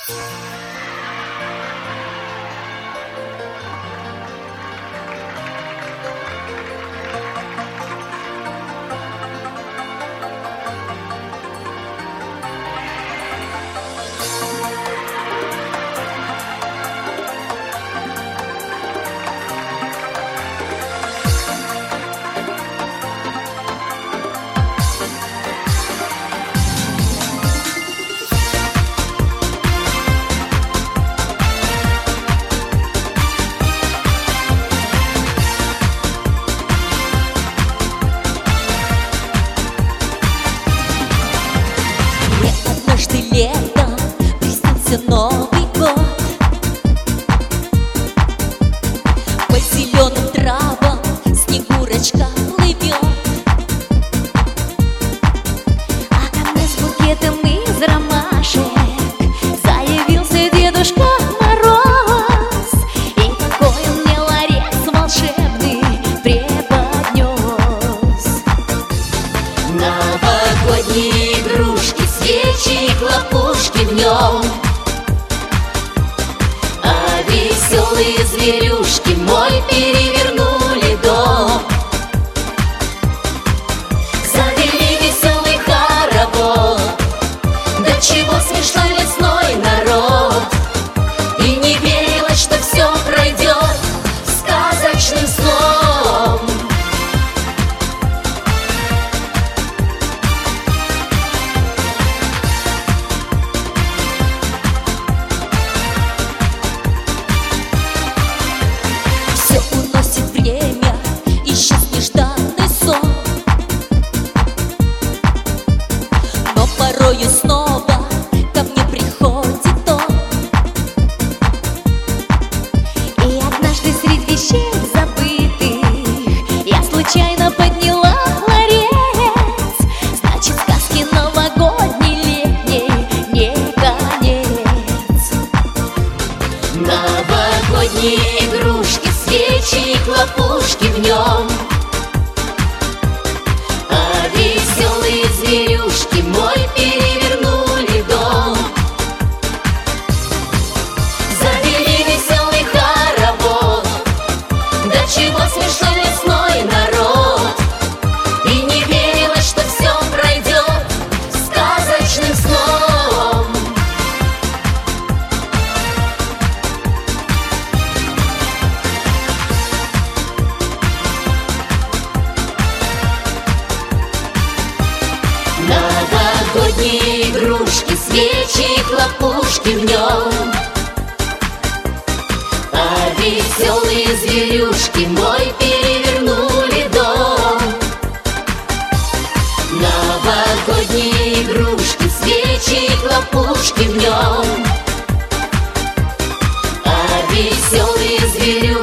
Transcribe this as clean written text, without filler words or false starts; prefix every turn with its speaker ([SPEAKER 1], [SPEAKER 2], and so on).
[SPEAKER 1] Летом приснился Новый год. По зеленым травам Снегурочка плывет, а ко мне с букетом из ромашек заявился Дедушка Мороз. И какой он мне ларец волшебный преподнес. Новогодние игрушки, свечи и хлопушки в нем, а веселые зверюшки мой перевернули дом. Завели веселый хоровод, до чего смешной лесной народ, и не верилось, что все пройдет сказочным сном. Время, ищет нежданный сон, но порою снова ко мне приходит он. И однажды среди вещей забытых я случайно подняла ларец. Значит, сказки новогодней летней не конец. Новогодние игрушки, свечи и хлопушки в нем, а веселые зверюшки мой перевернули дом. Завели веселый хоровод, до чего смешной лесной народ, и не верилось, что все пройдет сказочным сном. Новогодние игрушки, свечи и хлопушки в нем, а веселые зверюшки мой перевернули дом. Новогодние игрушки, свечи и хлопушки в нем, а веселые зверюшки